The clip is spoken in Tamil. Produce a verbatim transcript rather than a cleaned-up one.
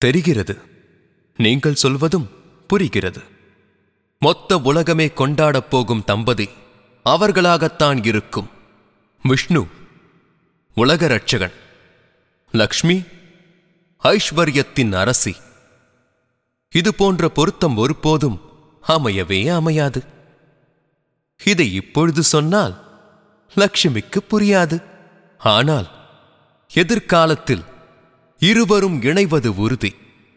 தெரிகிறது. நீங்கள் சொல்வதும் புரிகிறது. மொத்த உலகமே கொண்டாடப் போகும் தம்பதி அவர்களாகத்தான் இருக்கும். விஷ்ணு உலக ரட்சகன், லக்ஷ்மி ஐஸ்வர்யத்தின் அரசி. இது போன்ற பொருத்தம் ஒருபோதும் அமையவே அமையாது. இதை இப்பொழுது சொன்னால் லக்ஷ்மிக்கு புரியாது. ஆனால் எதிர்காலத்தில் இருவரும் இணைவது உறுதி.